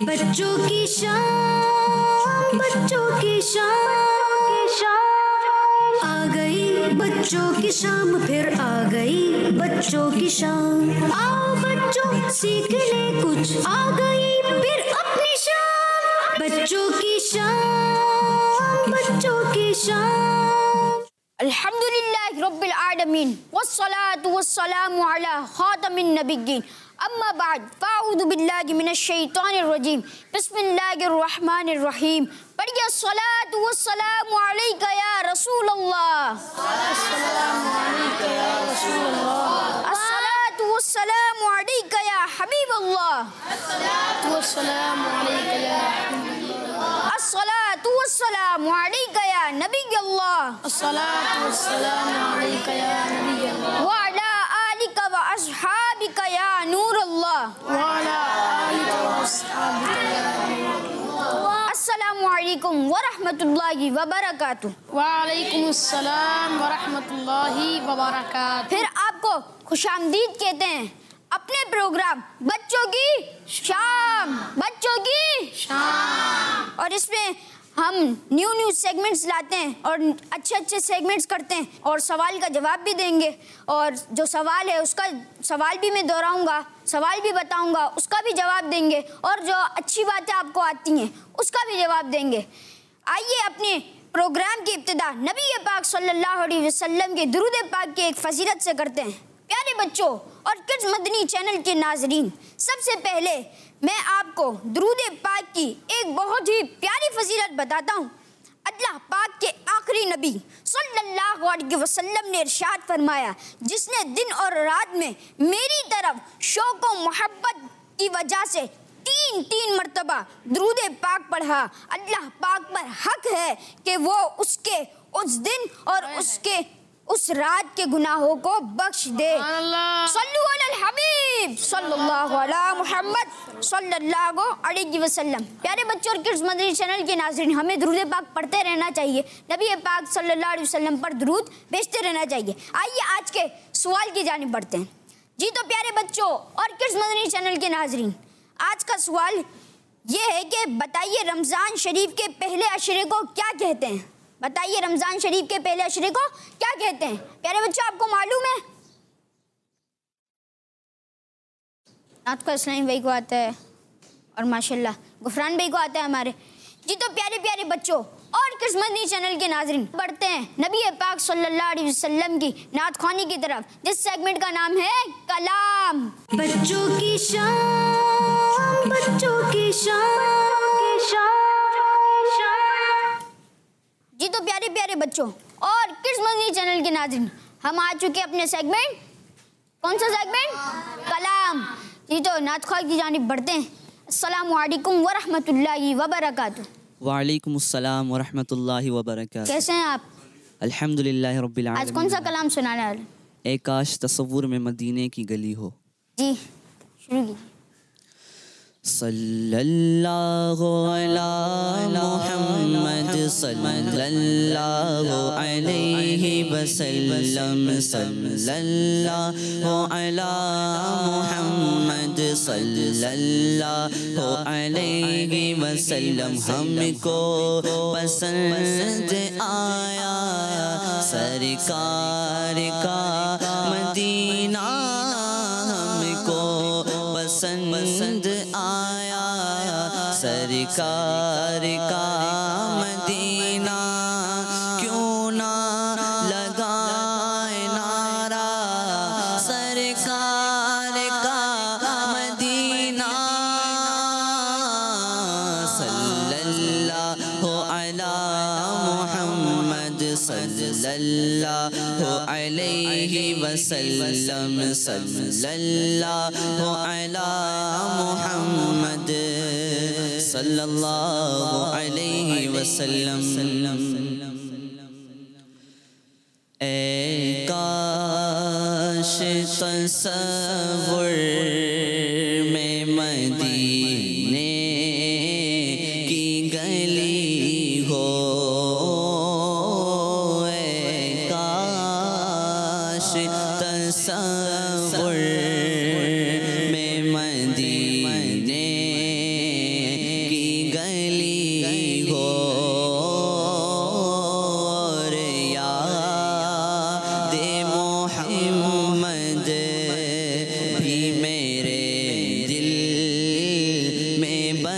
बच्चों की शाम, बच्चों की शाम, आ गई बच्चों की शाम, फिर आ गई बच्चों की शाम। आओ बच्चों सीख ले कुछ, आ गई फिर अपनी शाम। बच्चों की शाम, बच्चों की शाम। अल्हम्दुलिल्लाहि रब्बिल आलमीन वस्सलातु वस्सलामु अला खातमिन नबिय्यीन अम्मा बाद फ़अऊज़ु बिल्लाहि मिनश शैतानिर रजीम बिस्मिल्लाहिर रहमानिर रहीम। पढ़िए अस्सलातु वस्सलामु अलैका या रसूल अल्लाह, अस्सलामु अलैका या रसूल अल्लाह, अस्सलातु वस्सलामु अलैका या हबीब अल्लाह, अस्सलातु वस्सलामु अलैका या अस्सलातु वस्सलामु अलैका या नबी अल्लाह, अस्सलातु वस्सलामु अलैका या नबी अल्लाह, व अला आलिका व अस्हाबिका या नूर अल्लाह, व अला आलिका व अस्हाबिका या नूर अल्लाह। अस्सलामु अलैकुम व रहमतुल्लाहि व बरकातुहू। व अलैकुम अस्सलाम व रहमतुल्लाहि व बरकातुहू। फिर आपको खुशामदीद कहते हैं अपने प्रोग्राम बच्चों की शाम, बच्चों की शाम। और इसमें हम न्यू सेगमेंट्स लाते हैं और अच्छे सेगमेंट्स करते हैं और सवाल का जवाब भी देंगे। और जो सवाल है उसका सवाल भी मैं दोहराऊंगा, सवाल भी बताऊंगा, उसका भी जवाब देंगे और जो अच्छी बातें आपको आती हैं उसका भी जवाब देंगे। आइए अपने प्रोग्राम की इब्तिदा नबी पाक सल्लल्लाहु अलैहि वसल्लम के दुरूद पाक की एक फजीलत से करते हैं। प्यारे बच्चों और किड्स मदनी चैनल के नाजरीन, सबसे पहले मैं आपको दुरूद पाक की एक बहुत ही प्यारी फजीलत बताता हूँ। अल्लाह पाक के आखिरी नबी सल्लल्लाहु अलैहि वसल्लम ने इरशाद फरमाया, जिसने दिन और रात में मेरी तरफ शौक़ व मोहब्बत की वजह से तीन मरतबा दुरूद पाक पढ़ा, अल्लाह पाक पर हक है कि वो उसके उस दिन और उसके उस रात के गुनाहों को बख्श दे। सल्लु अलल हबीब सल्लल्लाहु अला मुहम्मद सल्लल्लाहु अलैहि वसल्लम। प्यारे बच्चों और किड्स मदनी चैनल के नाज़रीन, हमें दुरूद पाक पढ़ते रहना चाहिए, नबी पाक सल्लल्लाहु अलैहि वसल्लम पर दुरूद भेजते रहना चाहिए। आइए आज के सवाल की जानिब बढ़ते हैं। जी तो प्यारे बच्चों और किड्स मदनी चैनल के नाज़रीन, आज का सवाल ये है कि बताइए रमज़ान शरीफ के पहले अशरे को क्या कहते हैं? बताइए रमजान शरीफ के पहले अशरे को क्या कहते हैं? प्यारे बच्चों आपको मालूम है? आपको इस्लाम भाई को आता है और माशाल्लाह गुफरान भाई को आता है हमारे। जी तो प्यारे प्यारे बच्चों और किस मदनी चैनल के नाजरीन, बढ़ते हैं नबी पाक सल्लल्लाहु अलैहि वसल्लम की नात ख़्वानी की तरफ, जिस सेगमेंट का नाम है कलाम। बच्चों की शाम, बच्चों की शाम। जी तो प्यारे प्यारे बच्चों और किड्स मदनी चैनल के नाज़रीन, हम आ चुके अपने सेगमेंट, कौन सा सेगमेंट? कलाम। जी तो नात ख़्वानी की जानिब बढ़ते हैं। अस्सलामु अलैकुम व रहमतुल्लाहि व बरकातुहू। वालेकुम अस्सलाम व रहमतुल्लाहि व बरकातुहू। कैसे हैं आप? अल्हम्दुलिल्लाहि रब्बिल आलमीन। आज कौन सा कलाम सुनाने वाले? एक काश तसव्वुर में मदीने की गली हो। जी शुरू कीजिए। सल्लल्लाहु अला मुहम्मद सल्लल्लाहु अलैहि वसल्लम, सल्लल्लाहु अला मुहम्मद सल्लल्लाहु अलैहि वसल्लम। हमको पसंद आया सरकार का मदीना, हमको पसंद आया सरकार का मदीना। क्यों ना लगाए नारा सरकार का मदीना। सल्लल्लाहु अला मुहम्मद सल्लल्लाहु अलैहि वसल्लम, सल्लल्लाहु अला मुहम्मद सल्लल्लाहु अलैहि वसल्लम। ए काश तसव्वुर में मदीने की गली हो, ए काश तसव्वुर में मदीने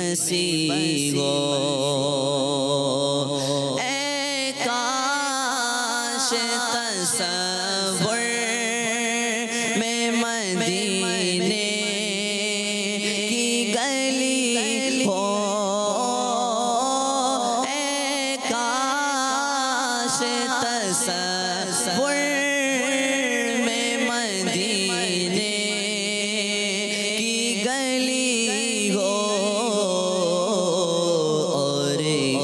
बसी हो। ए काश तसव्वुर में मदीने की गली हो। ए काश तसव्वुर में मदीने की गली हो। और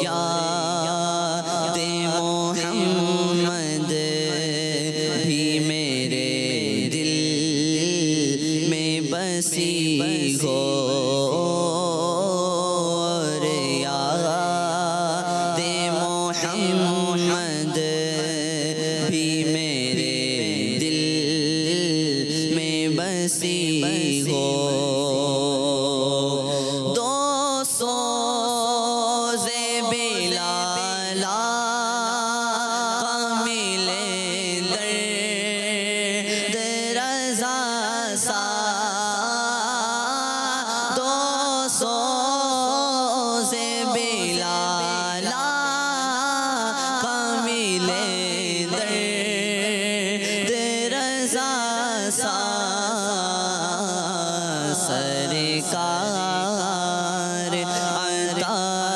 याद मोहम्मद भी मेरे दिल में बसी हो। और याद मोहम्मद भी मेरे दिल में बसी हो। दो सोज़े बिलाला मिले दर्द रज़ा सा। दो सोज़े बिलाला मिले दर्द रज़ा सा। सरकार अता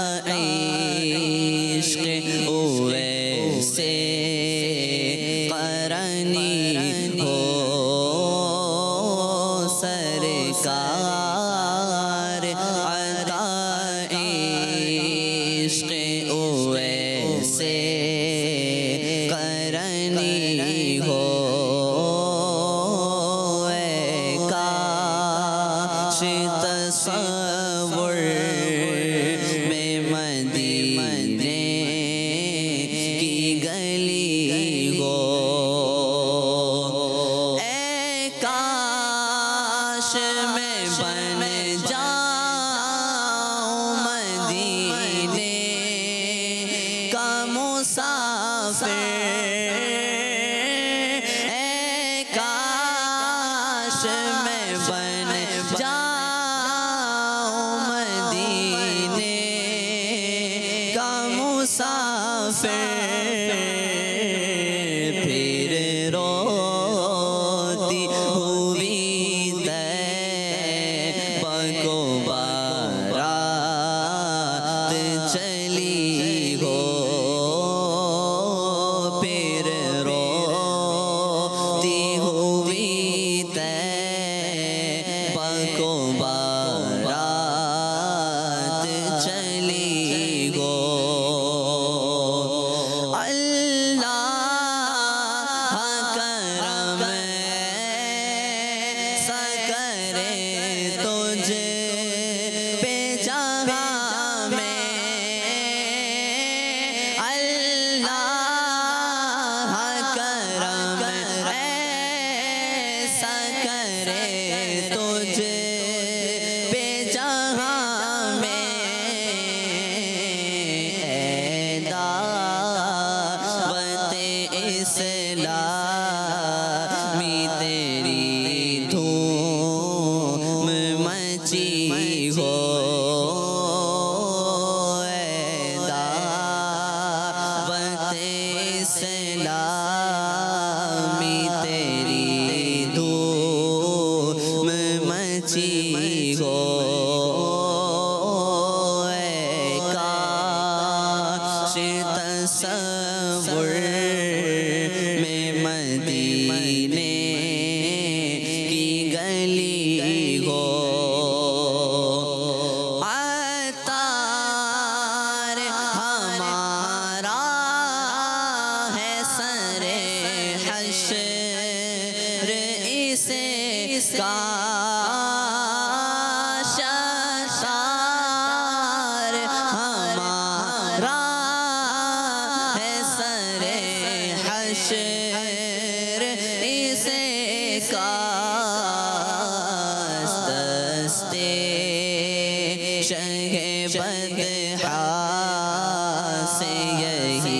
इश्क़ उवैसे क़रनी हो। सरकार अता इश्क़ उवैसे क़रनी हो। तसव्वुर में मदीने की गली हो। ए काश मैं बन जाऊं मदीने का मुसाफिर। ए काश मैं बन जाऊं मदीने का मुसाफिर। फिर रोती हुई तैबा को बारात चली हो। फिर रोती हुई तैबा को बारात चली हो। अल्लाह करम ऐसा करे तुझ पे जहाँ में। अल्लाह करम ऐसा करे तुझ पे जहाँ में। दावते इस्लामी तेरी धूम मची हो। दावते इस्लामी तेरी धूम मची हो। काश तसव्वुर में मदीने की गली हो। अतार हमारा है सरे हश्र इसे काश अतार हमारा है सरे हश्र इसे काश। दस्ते शहे बदहा से यही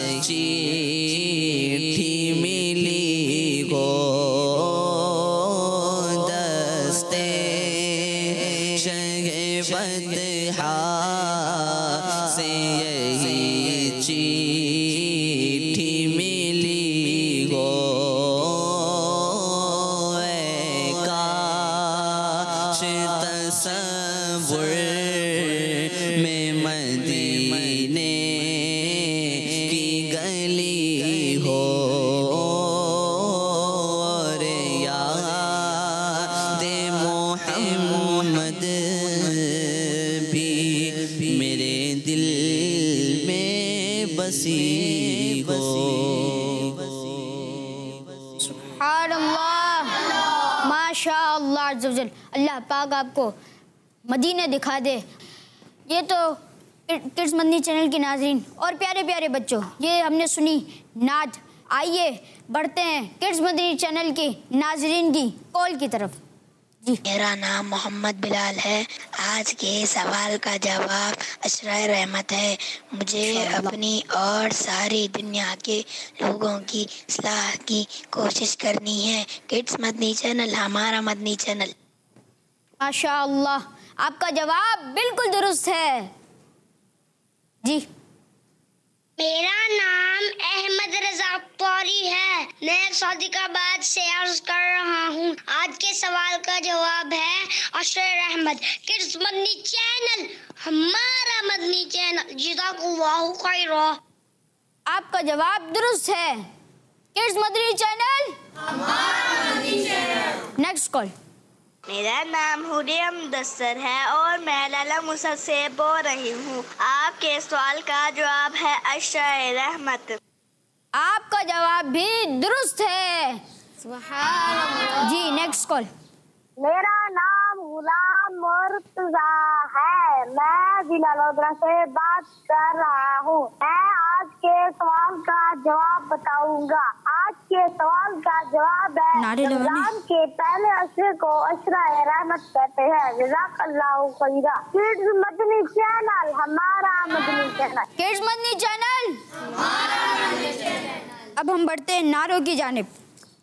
चिट्ठी मिली हो। दस्ते शहे फतहा से यही चिट्ठी मिली हो, काश तसव्वुर में मदीने की गली हो, और याद मोहम्मद भी मेरे दिल में बसी हो। सुभानअल्लाह, माशाअल्लाह अज़्ज़वजल। अल्लाह पाक आपको मदीना दिखा दे। ये तो किड्स मदनी चैनल की नाज़रीन और प्यारे प्यारे बच्चों, ये हमने सुनी नात। आइए बढ़ते हैं किड्स मदनी चैनल की नाज़रीन की कॉल की तरफ। जी, मेरा नाम मोहम्मद बिलाल है। आज के सवाल का जवाब अशराए रहमत है। मुझे अपनी और सारी दुनिया के लोगों की इस्लाह की कोशिश करनी है। किड्स मदनी चैनल हमारा मदनी चैनल। माशाअल्लाह, आपका जवाब बिल्कुल दुरुस्त है। जी, मेरा नाम अहमद रजा तौरी है। मैं सऊदीकाबाद से अर्ज कर रहा हूँ। आज के सवाल का जवाब है अशर अहमद। किड्स मदनी चैनल हमारा मदनी चैनल। जज़ाकुल्लाहु खैरा। आपका जवाब दुरुस्त है। किड्स मदनी चैनल हमारा मदनी चैनल। Next call. मेरा नाम हुरिया मुदस्सर है और मैं लाला मुसा से बोल रही हूँ। आपके सवाल का जवाब है अशर रहमत। आपका जवाब भी दुरुस्त है। जी, नेक्स्ट कॉल। मेरा नाम गुलाम मुर्तजा है। मैं जिला लोधरा से बात कर रहा हूँ। मैं आज के सवाल का जवाब बताऊंगा। आज के सवाल का जवाब है रमजान के पहले अशरे को अशरा रहमत कहते हैं। जज़ाकल्लाहु खैरा। किड्स मदनी चैनल हमारा Madani channel. Kids Madani channel हमारा मदनी चैनल। अब हम बढ़ते हैं नारों की जानिब।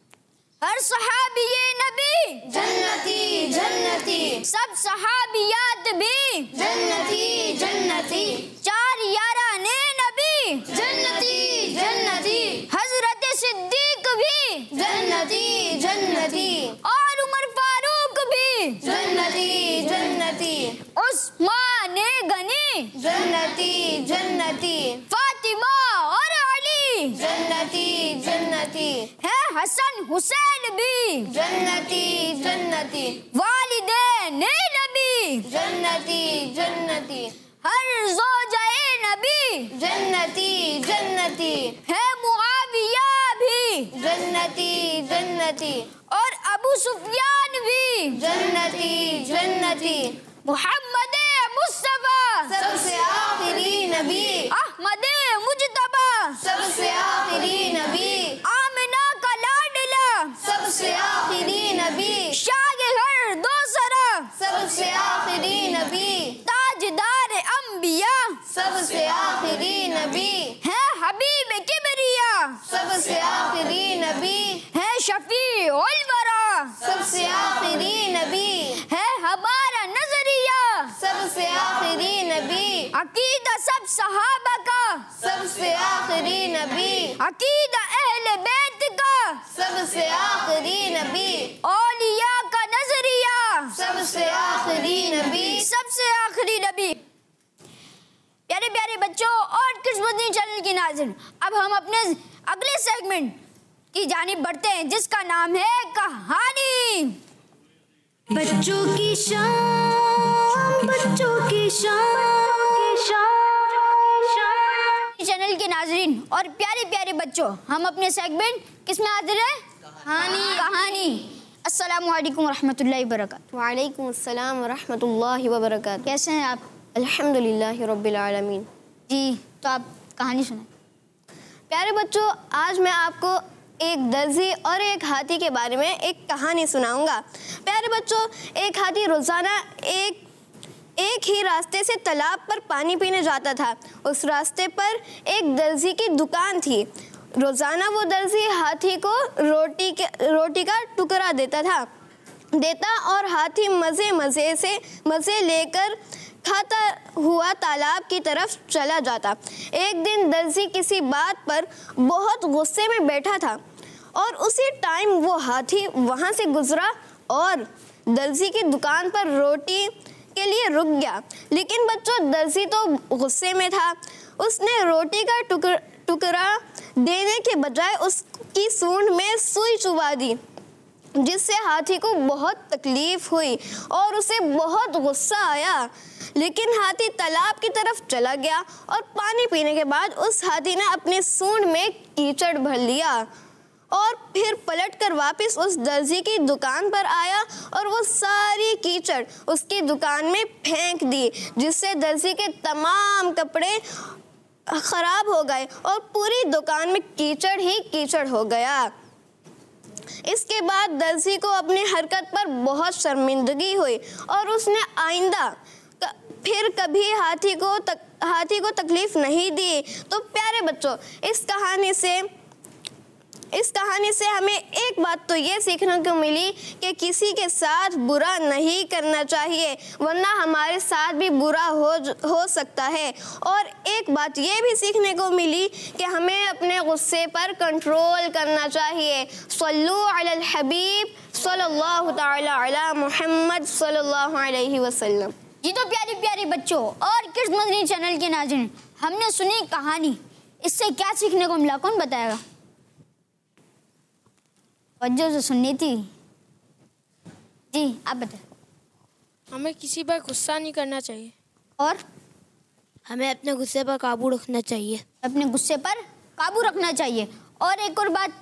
हर सहाबिये नबी जन्नती जन्नती, सब सहाबियात भी जन्नती जन्नती, चार याराने नबी जन्नती जन्नती, हजरत सिद्दीक भी जन्नती जन्नती, और उमर फारूक भी जन्नती जन्नती, उस्मान गनी जन्नती जन्नती, फातिमा और अली जन्नती जन्नती, है हसन हुसैन भी जन्नती जन्नती, वालिदैन नबी जन्नती जन्नती, हर ज़ौजाए नबी जन्नती जन्नती, है मुआविया भी जन्नती जन्नती, और अबू सुफियान भी जन्नती जन्नती, मुहम्मद मुस्तफा सबसे आखिरी नबी, अहमद मुज्तबा सबसे आखिरी नबी, आमिना का लाडला सबसे आखिरी नबी, शागिर दोसरा सबसे आखिरी नबी, ताजदार अंबिया सबसे आखिरी नबी, है हबीब किबरिया सबसे आखिरी नबी, है शफी उल वरा सबसे आखिरी नबी, है हमारा नजरिया सबसे आखिरी नबी, अकीदा सब सहाबा का सबसे आखिरी नबी, अकीदा अहले बैत का सबसे आखिरी नबी, औलिया का नजरिया सबसे आखिरी नबी, सबसे आखिरी नबी। प्यारे प्यारे बच्चों और किड्स मदनी चैनल की नाज़रीन, अब हम अपने अगले सेगमेंट की जानिब बढ़ते हैं जिसका नाम है कहानी। बच्चों की शान, बच्चों की शान। चैनल के नाज़रीन और प्यारे प्यारे बच्चों, हम अपने सेगमेंट किस में हाजिर है? कहानी। अस्सलामु अलैकुम रहमतुल्लाहि व बरकातहू। वालेकुम अस्सलाम व रहमतुल्लाहि व बरकातहू। कैसे हैं आप? अल्हम्दुलिल्लाहि रब्बिल आलमीन। जी, तो आप कहानी सुनाएं। प्यारे बच्चों, आज मैं आपको एक दर्जी और एक हाथी के बारे में एक कहानी सुनाऊंगा। प्यारे बच्चों, एक हाथी रोज़ाना एक ही रास्ते से तालाब पर पानी पीने जाता था। उस रास्ते पर एक दर्जी की दुकान थी। रोज़ाना वो दर्जी हाथी को रोटी का टुकड़ा देता और हाथी मज़े लेकर खाता हुआ तालाब की तरफ चला जाता। एक दिन दर्जी किसी बात पर बहुत गुस्से में बैठा था और उसी टाइम वो हाथी वहाँ से गुजरा और दर्जी की दुकान पर रोटी के लिए रुक गया। लेकिन बच्चों, दर्जी तो गुस्से में था। उसने रोटी का टुकड़ा देने के बजाय उसकी सूंड में सुई चुभा दी, जिससे हाथी को बहुत तकलीफ हुई और उसे बहुत गुस्सा आया। लेकिन हाथी तालाब की तरफ चला गया और पानी पीने के बाद उस हाथी ने अपनी सूंड में कीचड़ भर लिया और फिर पलटकर वापस उस दर्जी की दुकान पर आया और वो सारी कीचड़ उसकी दुकान में फेंक दी, जिससे दर्जी के तमाम कपड़े खराब हो गए और पूरी दुकान में कीचड़ ही कीचड़ हो गया। इसके बाद दर्जी को अपनी हरकत पर बहुत शर्मिंदगी हुई और उसने आइंदा फिर कभी हाथी को तकलीफ नहीं दी। तो प्यारे बच्चों, इस कहानी से हमें एक बात तो ये सीखने को मिली कि किसी के साथ बुरा नहीं करना चाहिए, वरना हमारे साथ भी बुरा हो सकता है। और एक बात ये भी सीखने को मिली कि हमें अपने गुस्से पर कंट्रोल करना चाहिए। सल्लु अलल हबीब सल्लल्लाहु तआला अला मुहम्मद सल्लल्लाहु अलैहि वसल्लम। जी तो प्यारे प्यारे बच्चों और किड्स मदनी चैनल के नाज़रीन, हमने सुनी कहानी, इससे क्या सीखने को मिला, कौन बताएगा? वजह से सुननी थी। जी आप बताएं। हमें किसी पर गुस्सा नहीं करना चाहिए और हमें अपने गुस्से पर काबू रखना चाहिए। अपने गुस्से पर काबू रखना चाहिए। और एक और बात,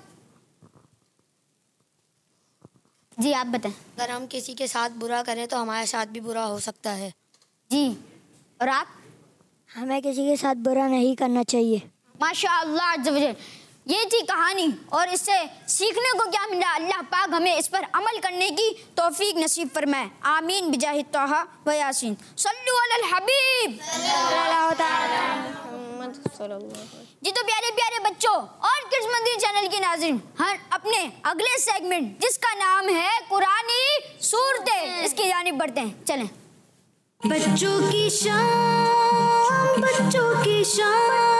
जी आप बताएं। अगर हम किसी के साथ बुरा करें तो हमारे साथ भी बुरा हो सकता है। जी और आप? हमें किसी के साथ बुरा नहीं करना चाहिए। माशाअल्लाह अज़्ज़ वजल। ये थी कहानी और इससे सीखने को क्या मिला, अल्लाह पाक हमें इस पर अमल करने की तौफीक नसीब फरमाए। आमीन बिजाहि तहा व यासीन। सल्लु अलल हबीब। जी तो प्यारे प्यारे बच्चों और किड्स मंदिर चैनल के नाज़रीन, हम अपने अगले सेगमेंट जिसका नाम है कुरानी सूरतें, इसकी जानिब बढ़ते हैं। चलें। बच्चों की शान, बच्चों की शान।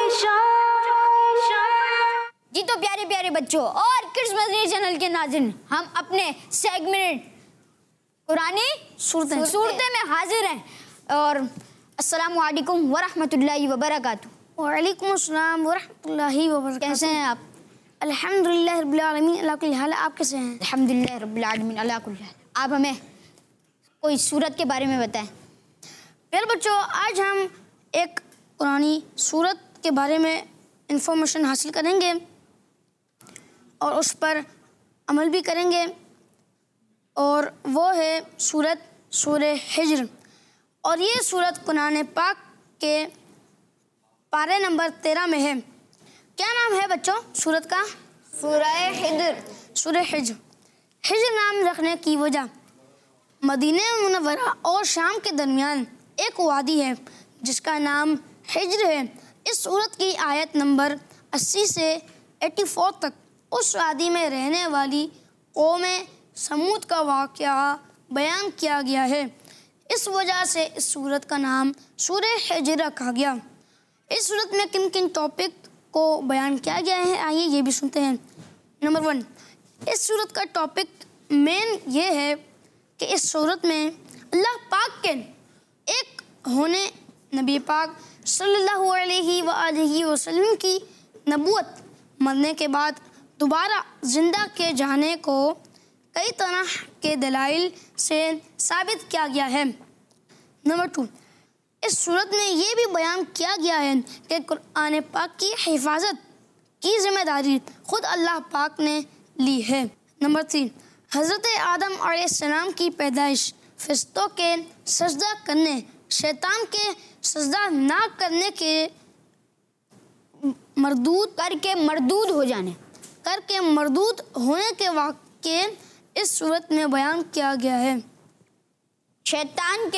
जी तो प्यारे प्यारे बच्चों और किड्स मदनी चैनल के नाज़रीन, हम अपने सेगमेंट कुरानी सूरतें में हाजिर हैं। और अस्सलामु अलैकुम व रहमतुल्लाहि व बरकातुहू। वालेकुम अस्सलाम व रहमतुल्लाहि व बरकातुहू। कैसे हैं आप? अल्हम्दुलिल्लाह रब्बिल आलमीन अला कुल्ली हाल। आप कैसे हैं? अल्हम्दुलिल्लाह रब्बिल आलमीन अला कुल्ली हाल। आप हमें कोई सूरत के बारे में बताएं। प्यारे बच्चों, आज हम एक कुरानी सूरत के बारे में इंफॉर्मेशन हासिल करेंगे और उस पर अमल भी करेंगे, और वो है सूरह हिज्र। और ये सूरत कुरान पाक के पारे नंबर 13 में है। क्या नाम है बच्चों सूरत का? सूरह हिज्र। सूरह हिज्र। हिज्र नाम रखने की वजह, मदीना मुनव्वरा और शाम के दरमियान एक वादी है जिसका नाम हिज्र है। इस सूरत की आयत नंबर 80 से 84 तक उस वादी में रहने वाली कौम समूद का वाक़या बयान किया गया है। इस वजह से इस सूरत का नाम सूरह हिज्र रखा गया। इस सूरत में किन किन टॉपिक को बयान किया गया है, आइए ये भी सुनते हैं। नंबर 1, इस सूरत का टॉपिक मेन ये है कि इस सूरत में अल्लाह पाक के एक होने नबी पाक सल्लल्लाहु अलैहि वसल्लम की नबूवत मरने के बाद दोबारा ज़िंदा किए जाने को कई तरह के दलाइल से साबित किया गया है। नंबर 2, इस सूरत में ये भी बयान किया गया है कि कुरान पाक की हिफाजत की जिम्मेदारी खुद अल्लाह पाक ने ली है। नंबर 3, हज़रत आदम अलैहिस्सलाम की पैदाइश, फरिश्तों के सजदा करने, शैतान के सजदा ना करने के करके मरदूद होने के वाक़े इस सूरत में बयान किया गया है। शैतान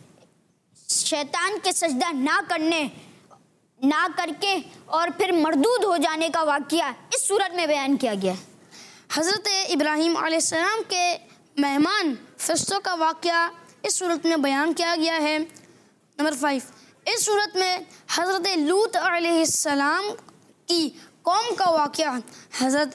के सजदा ना करके और फिर मरदूद हो जाने का वाक़या इस सूरत में बयान किया गया है। हज़रत इब्राहीम अलैहिस्सलाम के मेहमान फरिश्तों का वाक़या इस सूरत में बयान किया गया है। नंबर 5, इस सूरत में हज़रत लूत अलैहिस्सलाम की कौम का वाक़या, हज़रत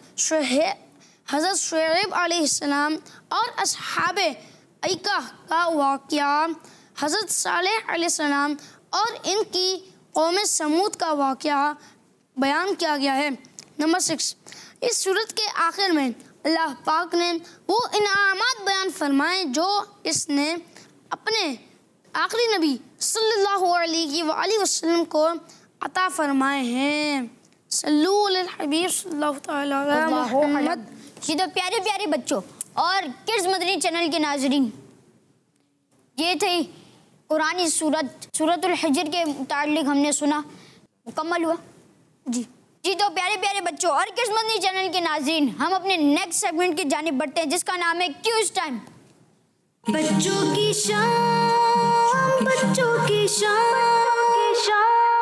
शुएब अलैहिस्सलाम और अस्हाबे ऐका का वाक़या, हज़रत सालेह अलैहिस्सलाम और इनकी कौम समूद का वाक़या बयान किया गया है। नंबर 6, इस सूरत के आखिर में अल्लाह पाक ने वो इनामात बयान फरमाए जो इसने अपने आखिरी नबी सल्लल्लाहु अलैहि वसल्लम को अता फरमाए हैं। सल्लु अलल हबीब सल्लल्लाहु तआला अलैहि मुहम्मद। जी तो प्यारे प्यारे बच्चों और किड्स मदनी चैनल के नाजरीन, ये थी कुरानी सूरतुल हिज्र के मुताल्लिक हमने सुना, मुकम्मल हुआ जी। तो प्यारे प्यारे बच्चों और किड्स मदनी चैनल के नाजरीन, हम अपने नेक्स्ट सेगमेंट की जानिब बढ़ते हैं जिसका नाम है क्यूज टाइम। बच्चों की शान, बच्चों की शान,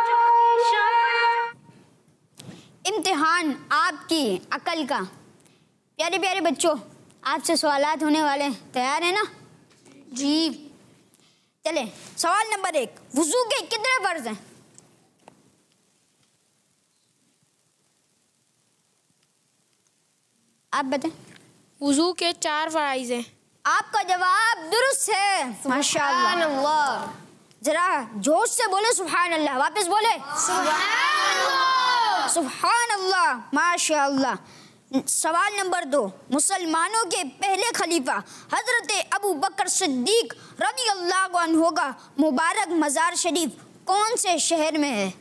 इम्तिहान आपकी अकल का। प्यारे प्यारे बच्चों, आपसे सवालात होने वाले हैं, तैयार है ना जी? चले, सवाल नंबर 1, वुजू के कितने फर्ज हैं? आप बताएं। वुजू के 4 फराइज हैं। आपका जवाब दुरुस्त है, माशाअल्लाह। जरा जोश से बोले सुभान अल्लाह, वापस बोले सुभान अल्लाह, माशाअल्लाह। सवाल नंबर 2, मुसलमानों के पहले खलीफा हजरत अबू बकर सिद्दीक रज़ी अल्लाह अन्हु का मुबारक मज़ार शरीफ कौन से शहर में है?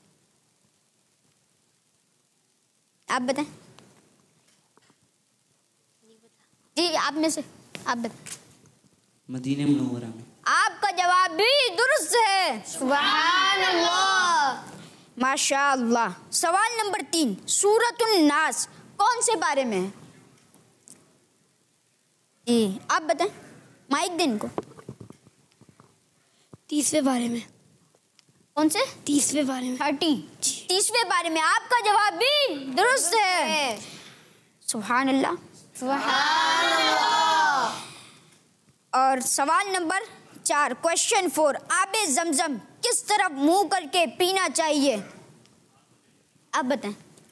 आप बताएं जी, आप में से आप बताएं। मदीने मुनव्वरा में। आपका जवाब भी दुरुस्त है, सुभान अल्लाह, माशाअल्लाह। सवाल नंबर 3, सूरतुन नास कौन से बारे में है? जी आप बताएं, माइक दें को। 30वें बारे में। कौन से? 30वें बारे में। 30वें बारे में। आपका जवाब भी दुरुस्त है, सुभान अल्लाह, सुभान अल्लाह। और सवाल नंबर 4, क्वेश्चन 4, आबे जमजम किस तरफ मुंह करके पीना चाहिए? आप बताएं।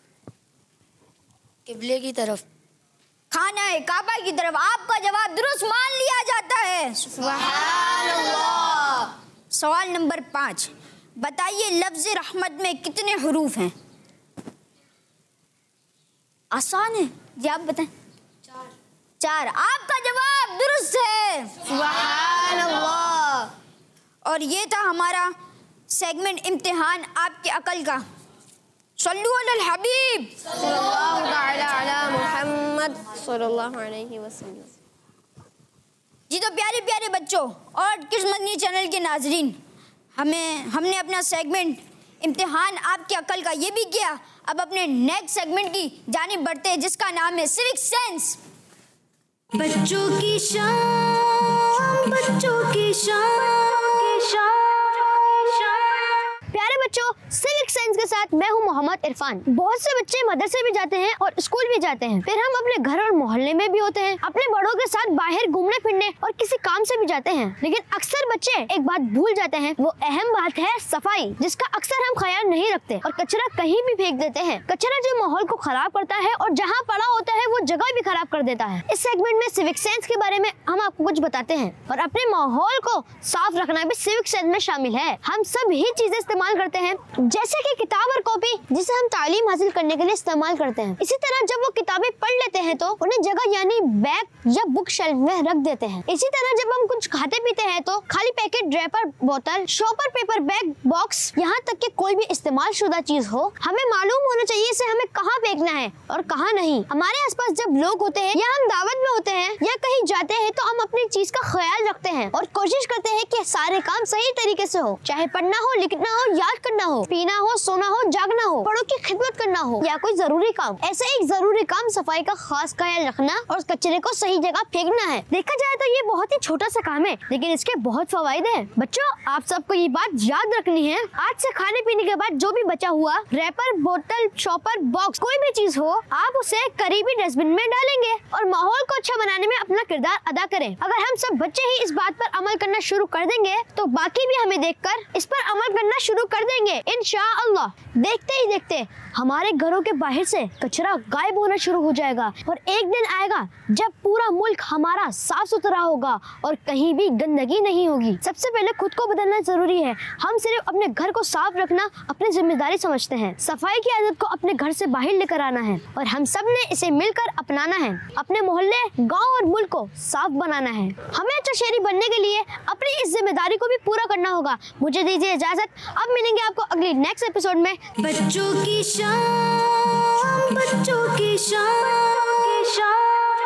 किबले की तरफ। खाना है काबा की तरफ। आपका जवाब दुरुस्त मान लिया जाता है, सुभान अल्लाह। सवाल नंबर 5, बताइए लफ्ज़ रहमत में कितने हुरूफ हैं? आसान है जी, आप बताएं। 4। आपका जवाब दुरुस्त है, सुभान अल्लाह। और ये था हमारा सेगमेंट इम्तिहान आपकी अकल का। सल्लु अलल हबीब सल्लल्लाहु तआला अला मुहम्मद सल्लल्लाहु अलैहि वसल्लम। जी तो प्यारे प्यारे बच्चों और किड्स मदनी चैनल के नाजरीन, हमने अपना सेगमेंट इम्तिहान आपकी अकल का ये भी किया। अब अपने नेक्स्ट सेगमेंट की जानिब बढ़ते हैं जिसका नाम है सिविक सेंस। बच्चों की शान, बच्चों की शान। प्यारे बच्चों, सिविक साइंस के साथ मैं हूँ मोहम्मद इरफान। बहुत से बच्चे मदरसे भी जाते हैं और स्कूल भी जाते हैं, फिर हम अपने घर और मोहल्ले में भी होते हैं, अपने बड़ों के साथ बाहर घूमने फिरने और किसी काम से भी जाते हैं। लेकिन अक्सर बच्चे एक बात भूल जाते हैं, वो अहम बात है सफाई, जिसका अक्सर हम ख्याल नहीं रखते और कचरा कहीं भी फेंक देते हैं। कचरा जो माहौल को खराब करता है और जहाँ पड़ा होता है वो जगह भी खराब कर देता है। इस सेगमेंट में सिविक साइंस के बारे में हम आपको कुछ बताते हैं और अपने माहौल को साफ रखना भी सिविक साइंस में शामिल है। हम सब ही चीजें इस्तेमाल करते हैं, जैसे कि किताब और कॉपी, जिसे हम तालीम हासिल करने के लिए इस्तेमाल करते हैं। इसी तरह जब वो किताबें पढ़ लेते हैं तो उन्हें जगह यानी बैग या बुक शेल्फ में रख देते हैं। इसी तरह जब हम कुछ खाते पीते हैं तो खाली पैकेट, ड्रैपर, बोतल, शॉपर, पेपर बैग, बॉक्स, यहाँ तक कि कोई भी इस्तेमाल शुदा चीज हो, हमें मालूम होना चाहिए इसे हमें कहाँ फेंकना है और कहाँ नहीं। हमारे आसपास जब लोग होते हैं या हम दावत में होते हैं या कहीं जाते हैं तो हम अपनी चीज का ख्याल रखते हैं और कोशिश करते हैं कि सारे काम सही तरीके से हो, चाहे पढ़ना हो, लिखना हो, याद करना हो, पीना हो, सोना हो, जागना हो, बड़ों की खिदमत करना हो या कोई जरूरी काम, ऐसे एक जरूरी काम सफाई का खास ख्याल रखना और उस कचरे को सही जगह फेंकना है। देखा जाए तो ये बहुत ही छोटा सा काम है, लेकिन इसके बहुत फवायदे हैं। बच्चों, आप सबको ये बात याद रखनी है, आज से खाने पीने के बाद जो भी बचा हुआ रैपर, बोतल, शॉपर, बॉक्स, कोई भी चीज हो, आप उसे करीबी डस्टबिन में डालेंगे और माहौल को अच्छा बनाने में अपना किरदार अदा करें। अगर हम सब बच्चे ही इस बात पर अमल करना शुरू कर देंगे तो बाकी भी हमें देखकर इस पर अमल करना शुरू कर देंगे इंशाअल्लाह। देखते ही देखते हमारे घरों के बाहर से कचरा गायब होना शुरू हो जाएगा और एक दिन आएगा जब पूरा मुल्क हमारा साफ सुथरा होगा और कहीं भी गंदगी नहीं होगी। सबसे पहले खुद को बदलना जरूरी है। हम सिर्फ अपने घर को साफ रखना अपनी जिम्मेदारी समझते हैं। सफाई की आदत को अपने घर से बाहर लेकर आना है और हम सब ने इसे मिलकर अपनाना है। अपने मोहल्ले, गाँव और मुल्क को साफ बनाना है। हमें अच्छा शहरी बनने के लिए अपनी इस जिम्मेदारी को भी पूरा करना होगा। मुझे दीजिए इजाजत, अब मिलेंगे आपको अगली नेक्स्ट एपिसोड में। बच्चों की शान, बच्चों की शान।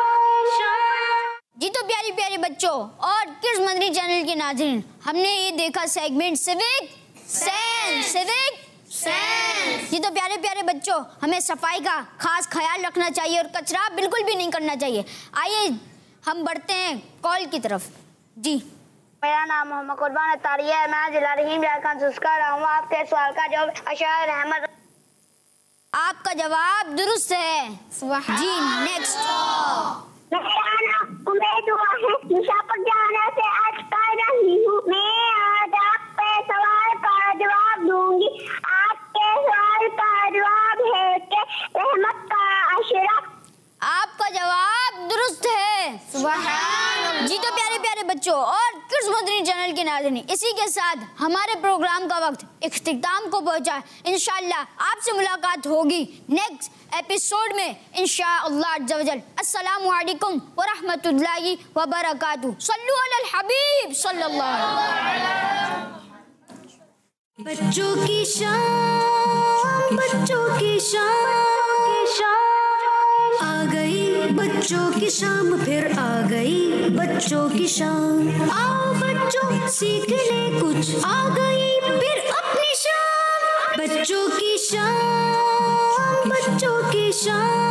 जी तो प्यारी प्यारे बच्चों और किड्स मंत्री चैनल के नाज़रीन, हमने ये देखा सेगमेंट सिविक सेंस। जी तो प्यारे प्यारे बच्चों, हमें सफाई का खास ख्याल रखना चाहिए और कचरा बिल्कुल भी नहीं करना चाहिए। आइए हम बढ़ते हैं कॉल की तरफ। जी, मेरा नाम मोहम्मद कुर्बान अतारी है। मैं जिला रहीम झारखंड से कर रहा हूँ। आपके सवाल का जवाब अशर रहमत। आपका जवाब दुरुस्त है। जी नेक्स्ट। मेरा नाम उम्मीद हुआ है निशा पर जाने से आज कर रही हूँ। मैं आज आपके सवाल का जवाब दूंगी। आपके सवाल का जवाब है कि रहमत का अशरा। आपका जवाब दुरुस्त है। जी तो प्यारे प्यारे बच्चों और किड्स मंत्री चैनल के नाज़रीन, इसी के साथ हमारे प्रोग्राम का वक्त इख्तिताम को पहुंचा है। इंशाअल्लाह आपसे मुलाकात होगी नेक्स्ट एपिसोड में इंशाअल्लाह अज़्ज़ा वजल। अस्सलामु अलैकुम व रहमतुल्लाहि व बरकातुहू। सल्लु अलल हबीब सल्लल्लाहु अलैहि वसल्लम। बच्चों की शान, बच्चों की शान। आ गई बच्चों की शाम, फिर आ गई बच्चों की शाम। आओ बच्चों सीख ले कुछ, आ गई फिर अपनी शाम। बच्चों की शान, बच्चों की शान।